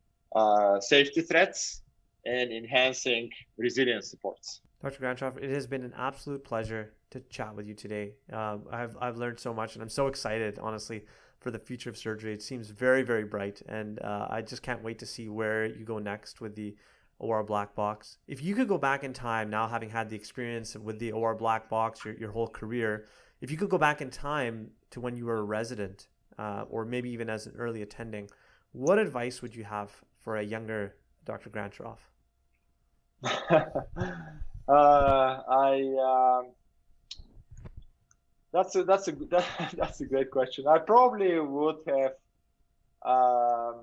Speaker 3: uh, safety threats and enhancing resilience supports.
Speaker 4: Doctor Grantcharov, it has been an absolute pleasure to chat with you today. Um, I've I've learned so much, and I'm so excited, honestly, for the future of surgery. It seems very, very bright, and uh, I just can't wait to see where you go next with the O R Blackbox. If you could go back in time, now having had the experience with the O R Blackbox your, your whole career, if you could go back in time to when you were a resident uh, or maybe even as an early attending, what advice would you have for a younger Doctor Grantcharov?
Speaker 3: uh, I um, that's a that's a that, that's a great question. I probably would have um,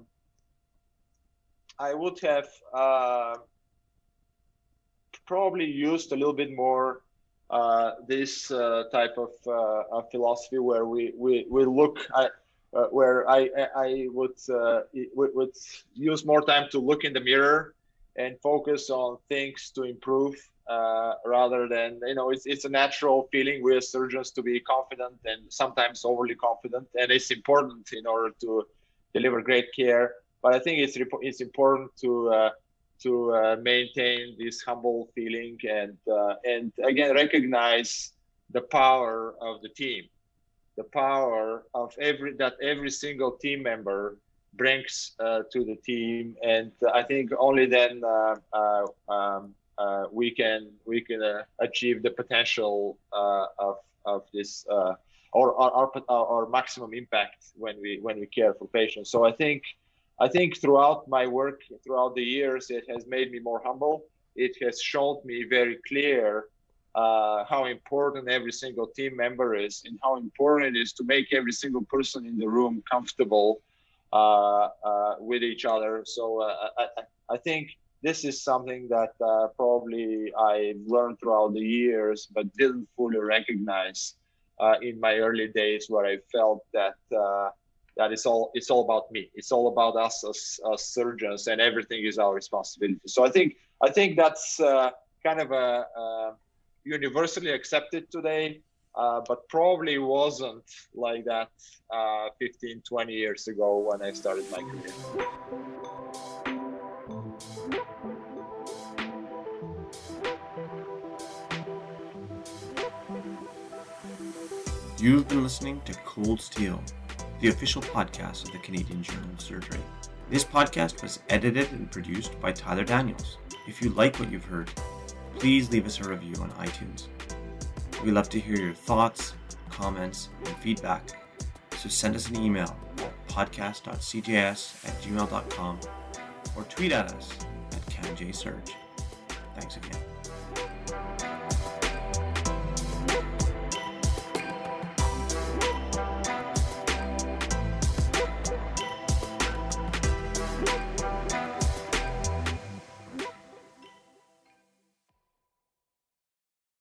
Speaker 3: I would have uh, probably used a little bit more uh, this uh, type of, uh, of philosophy where we we, we look at uh, where I I would uh, would use more time to look in the mirror and focus on things to improve uh, rather than, you know, it's it's a natural feeling we as surgeons to be confident and sometimes overly confident, and it's important in order to deliver great care. But I think it's it's important to uh, to uh, maintain this humble feeling and uh, and again recognize the power of the team, the power of every that every single team member brings uh, to the team, and I think only then uh, uh, um, uh, we can we can uh, achieve the potential uh, of of this uh, or our, our our maximum impact when we when we care for patients. So I think. I think throughout my work, throughout the years, it has made me more humble. It has shown me very clear uh, how important every single team member is and how important it is to make every single person in the room comfortable uh, uh, with each other. So uh, I, I think this is something that uh, probably I learned throughout the years, but didn't fully recognize uh, in my early days, where I felt that uh, that it's all it's all about me. It's all about us as, as surgeons, and everything is our responsibility. So I think I think that's uh, kind of a, a universally accepted today. uh, but probably wasn't like that uh, fifteen, twenty years ago when I started my career.
Speaker 2: You've been listening to Cold Steel, the official podcast of the Canadian Journal of Surgery. This podcast was edited and produced by Tyler Daniels. If you like what you've heard, please leave us a review on iTunes. We'd love to hear your thoughts, comments, and feedback, so send us an email at podcast dot c j s at gmail dot com or tweet at us at CanJSurge. Thanks again.